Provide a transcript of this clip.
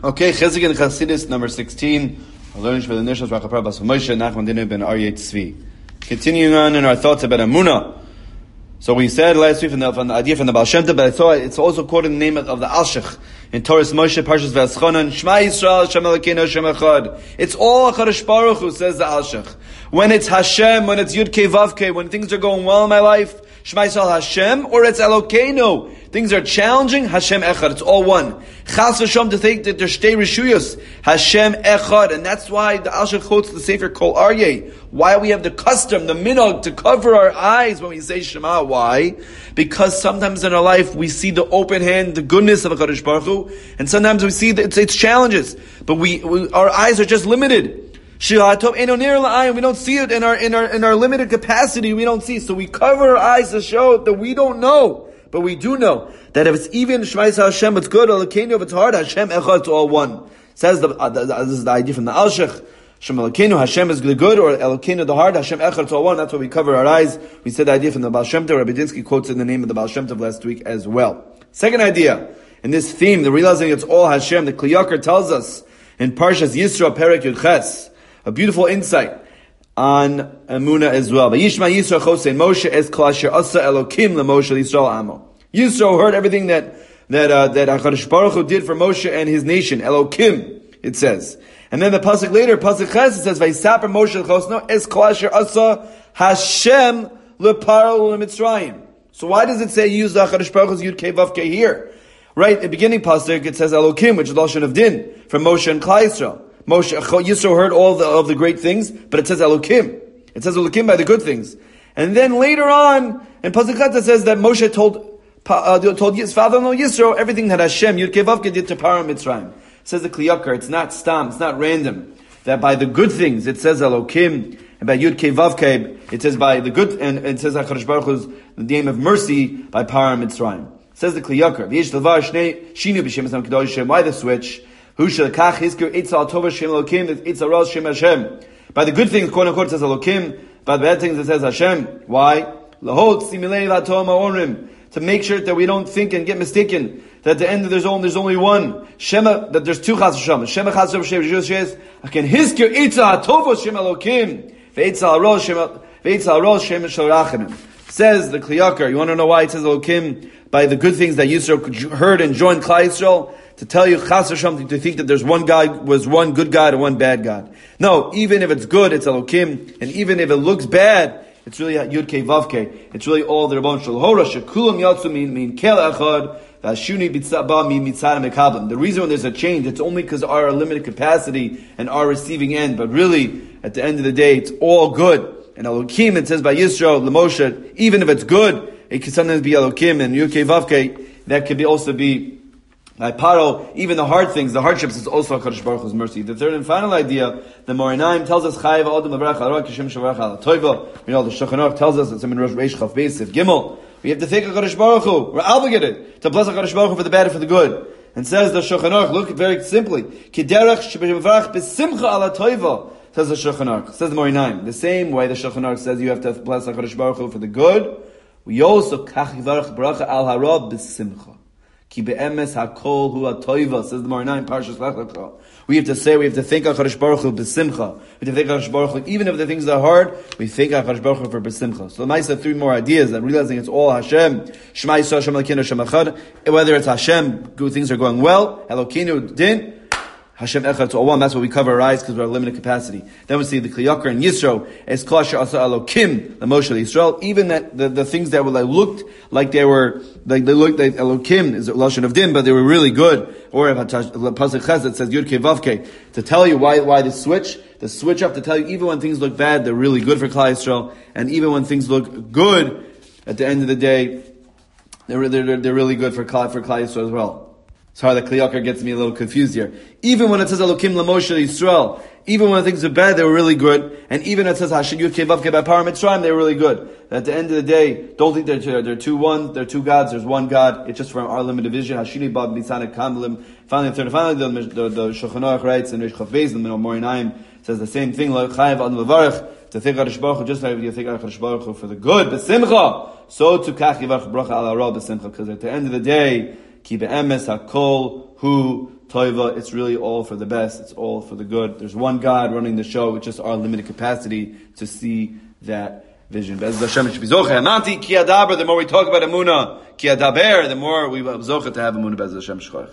Okay, Chizuk and Chassidus, number 16. Learning for the Nishas Rachapar Bas Moshe Nachman Dinu ben Aryeh Tzvi. Continuing on in our thoughts about Amunah. So we said last week from the idea from the Baal Shem Tov, but it's also quoted in the name of the Alshich in Torah's Moshe Parshas V'aschonan. Shema Yisrael Hashem Elokeinu Hashem Echad. It's all HaKadosh Baruch Hu, says the Alshich. When it's Hashem, when it's Yud Kei Vav Kei, when things are going well in my life, Shema Yisrael Hashem, or it's Elokeinu. Things are challenging, Hashem Echad. It's all one. Chas v'sham to think that there's shtei reshuyos, Hashem Echad, and that's why the Alshich quotes the Sefer Kol Aryeh. Why we have the custom, the minog, to cover our eyes when we say Shema. Why? Because sometimes in our life we see the open hand, the goodness of HaKadosh Baruch Hu, and sometimes we see its challenges, but our eyes are just limited. We don't see it in our limited capacity. We don't see, so we cover our eyes to show that we don't know. But we do know that if it's even Shema Yisrael Hashem, it's good. Elokeinu, if it's hard, Hashem Echad, it's all one. Says this is the idea from the Alshich. Hashem Elokeinu, Hashem is the good, or Elokeinu the hard, Hashem Echad, it's all one. That's why we cover our eyes. We said the idea from the Baal Shem Tov. Rabbi Dinsky quotes in the name of the Baal Shem Tov last week as well. Second idea in this theme, the realizing it's all Hashem. The Kli Yakar tells us in Parshas Yisro Perek Yud Ches, a beautiful insight on Emunah as well. Vayishma Yisro Chosei Moshe es kol asher asa Elokim leMoshe Yisrael Amo. Yisro heard everything that HaKadosh Baruch Hu did for Moshe and his nation. Elokim, it says. And then the pasuk later, pasuk Ches, it says Vayisaper Moshe Chosno es kol asher asa Hashem leparo leMitzrayim. So why does it say use the HaKadosh Baruch Hu's Yud Kei Vav Kei here? Right, in the beginning pasuk it says Elokim, which is Lashon of Din, from Moshe and Klal Yisrael. Yisro heard all of the great things, but it says Elokim. It says Elokim by the good things. And then later on, in Pasuk Chet, it says that Moshe told his father-in-law Yisro everything that Hashem, Yud Kei Vav Kei, did to Paro Mitzrayim. It says the Kli Yakar, it's not stam, it's not random. That by the good things, it says Elokim, and by Yud Kei Vav Kei, it says by the good, and it says HaKadosh Baruch Hu's the name of mercy by Paro Mitzrayim. It says the Kli Yakar, V'yesh Levar Shnei Shinu B'Shem Hashem Kedosh. Why the switch? By the good things, quote unquote, it says Elokim. By the bad things, it says Hashem. Why? To make sure that we don't think and get mistaken that at the end there's only one Shema, that there's two Chas Hashem. Shema Chas Hashem Shes. Aken Hiskir Eitza Hatovo Shem Elokim. Ve'Eitza Aros Shem Shel Rachamim. Says the Kli Yakar. You want to know why it says Elokim? By the good things that Yisro heard and joined Klal Yisrael. To tell you, chas or something, to think that there's one God, was one good God and one bad God. No, even if it's good, it's Elokim, and even if it looks bad, it's really Yud Kei Vav Kei. It's really all the Rabbon Shel Hora, Shekulam Yatsu min Kel Echad, V'Hashuni B'Tzaba mi Mitzad Mekablim. The reason when there's a change, it's only because of our limited capacity and our receiving end, but really, at the end of the day, it's all good. And Elokim, it says by Yisro, L'Moshe, even if it's good, it can sometimes be Elokim, and Yud Kei Vav Kei, that could also be by Paro, even the hard things, the hardships, is also HaKadosh Baruch Hu's mercy. The third and final idea, the Morinaim tells us, Chayiv Adam Levarach Al Kishem Shavarach Al Toiva. You know, the Shulchan Aruch tells us, it's in Rosh Reish Chaf Beis Sif Gimel. We have to thank HaKadosh Baruch Hu. We're obligated to bless HaKadosh Baruch Hu for the bad and for the good. And says the Shulchan Aruch, look very simply, Kiderach Shavarach B'Simcha Al Toiva. Says the Shulchan Aruch, says the Morinaim. The same way the Shulchan Aruch says you have to bless HaKadosh Baruch Hu for the good, we also Kach Yivarach Bracha Al Hara B'Simcha. Ki be'emes hakol hu ha'toiva, says the Morinaim Parshas Lech Lecha. We have to thank HaKadosh Baruch Hu b'simcha. We have to thank HaKadosh Baruch Hu, even if the things are hard, we thank HaKadosh Baruch Hu for b'simcha. So the Maisa, three more ideas, that realizing it's all Hashem, Shema Yisrael Hashem Elokeinu Hashem Echad, whether it's Hashem, good things are going well, Elokeinu Din, Hashem Echad, it's all one. That's why we cover our eyes, because we're limited capacity. Then we see the Kli Yakar and Yisro, Es Kol Asher Asa Elokim, the Moshe Yisrael, even that the things that looked like they looked like Elokim is a Lashon of Din, but they were really good. Or if Pasuk Ches that says Yud Kei Vav Kei, to tell you why the switch up to tell you even when things look bad, they're really good for Klal Yisrael, and even when things look good, at the end of the day, they're really good for Klal Yisrael as well. Sorry, the Kli Yakar gets me a little confused here. Even when it says Elokim LaMoshe Yisrael, even when things are bad, they were really good. And even when it says Hashem Yud Kei Vav Kei by Paro Mitzrayim, they were really good. At the end of the day, don't think they're two gods, there's one God. It's just from our limited vision. Hashini Bab Nitzana Kamilim. Finally, the Shulchan Aruch writes in Reish Chaf Beis, the Morinaim says the same thing, Chayiv Adam Levarach, to thank HaKadosh Baruch Hu, just like you thank HaKadosh Baruch Hu for the good, b'simcha, so to Kach Yivarach Bracha Al Hara b'simcha, because at the end of the day, Ki be'emes hakol Hu Toiva. It's really all for the best. It's all for the good. There's one God running the show with just our limited capacity to see that vision. The more we talk about Emunah, Ki Adaber, the more we zocha to have Emunah Be'ez Hashem Shkoyach.